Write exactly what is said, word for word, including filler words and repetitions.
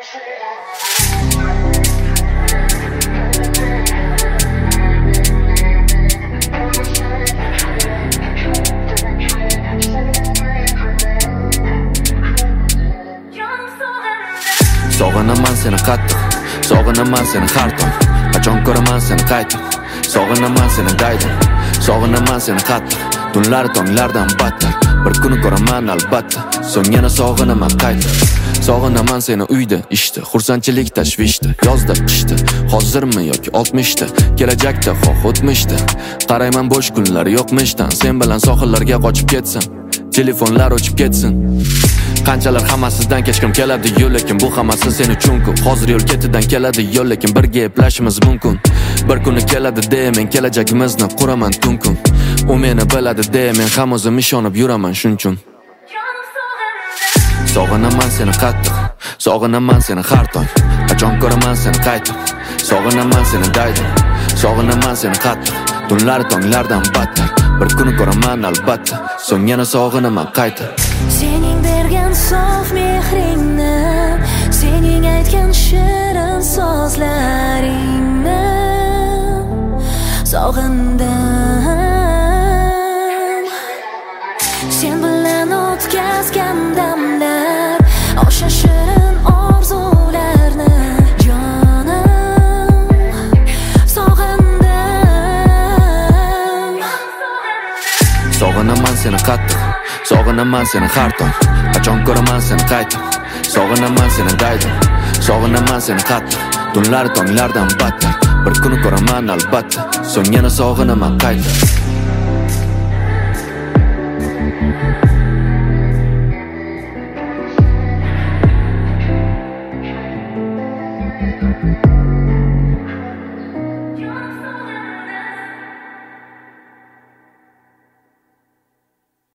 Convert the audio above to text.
Sog'inaman seni qattiq, sog'inaman seni har tong. Qachon ko'raman seni qaytib, sog'inaman seni daydim. Sog'inaman seni qattiq, tunlar tonglardan battar. Bir kuni ko'raman albatta, so'ng yana sog'inaman qaytib. Sog'inaman seni uyda, ishda, xursandchilik tashvishda, yozda, qishda, hozirmi yoki oltmishda, kelajakda, xoh o'tmishda. Qarayman bo'sh kunlar yo'qmishdan, sen bilan sohillarga qochib ketsam, telefonlar o'chib ketsin. Qanchalar hammasidan kechkim keladi yo'l, lekin bu hammasi sen uchun-ku. Hozir yo'l ketidan keladi yo'l, lekin birga eplashimiz mumkin. Bir kuni keladi de, men kelajagimizni quraman tun-kun. U meni biladi de, men ham o'zim ishonib yuraman shunchun. Sog'inaman seni qattiq, sog'inaman seni har tong. Qachon ko'raman seni qaytib, sog'inaman seni daydim. Sog'inaman seni qattiq, tunlar tonglardan battar. Bir kuni ko'raman albatta, so'ng yana sog'inaman qaytib. Sening bergan sof mehringni, sening aytgan shirin so'zlaringni sog'indim. Sen bilan o'tkazgan damlar, o'sha shirin orzularni jonim sog'indim. Sog'inaman seni qattiq, sog'inaman seni har tong. Qachon ko'raman seni qaytib, sog'inaman seni daydim. Sog'inaman seni qattiq, tunlar tonglardan battar. Bir kuni ko'raman albatta, so'ng yana sog'inaman qaytib.